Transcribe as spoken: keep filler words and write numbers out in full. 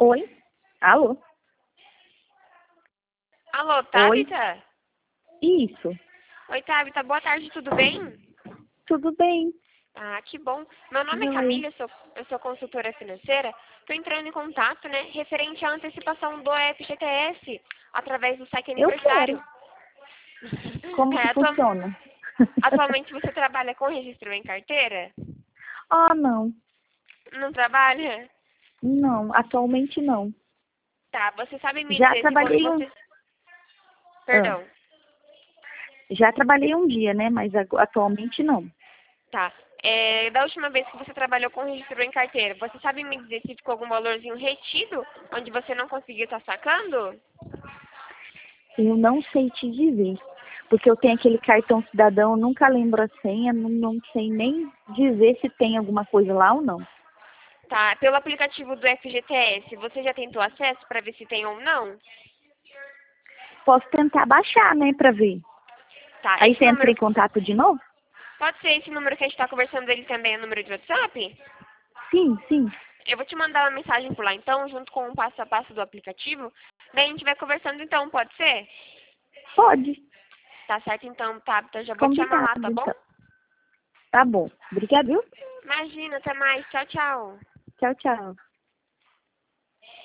Oi? Alô? Alô, Oi? Tabita? Isso. Oi, Tabita, boa tarde, tudo bem? Tudo bem? Ah, que bom. Meu nome é Joia. Camila, eu sou, eu sou consultora financeira. Estou entrando em contato, né, referente à antecipação do F G T S através do saque Eu quero. aniversário. Como É, que atua- funciona? atualmente você trabalha com registro em carteira? Ah, não. Não trabalha? Não, atualmente não. Tá, você sabe me Já dizer se quando trabalhei um, você... ah, Perdão. já trabalhei um dia, né? Mas agu- atualmente não. Tá. É, da última vez que você trabalhou com registro em carteira, você sabe me dizer se ficou algum valorzinho retido, onde você não conseguiu estar sacando? Eu não sei te dizer. Porque eu tenho aquele cartão cidadão, eu nunca lembro a senha, não, não sei nem dizer se tem alguma coisa lá ou não. Tá, pelo aplicativo do F G T S, você já tentou acesso para ver se tem ou não? Posso tentar baixar, né, pra ver. Tá, Aí esse você entra número, em contato de novo? pode ser esse número que a gente está conversando, ele também é número de WhatsApp? Sim, sim. Eu vou te mandar uma mensagem por lá, então, junto com o passo a passo do aplicativo. Daí a gente vai conversando, então, pode ser? Pode. Tá certo, então, tá, então já vou te chamar Combinado, lá, tá bom? então. Tá bom. Obrigada, viu? Imagina, até mais, tchau, tchau. Tchau, tchau.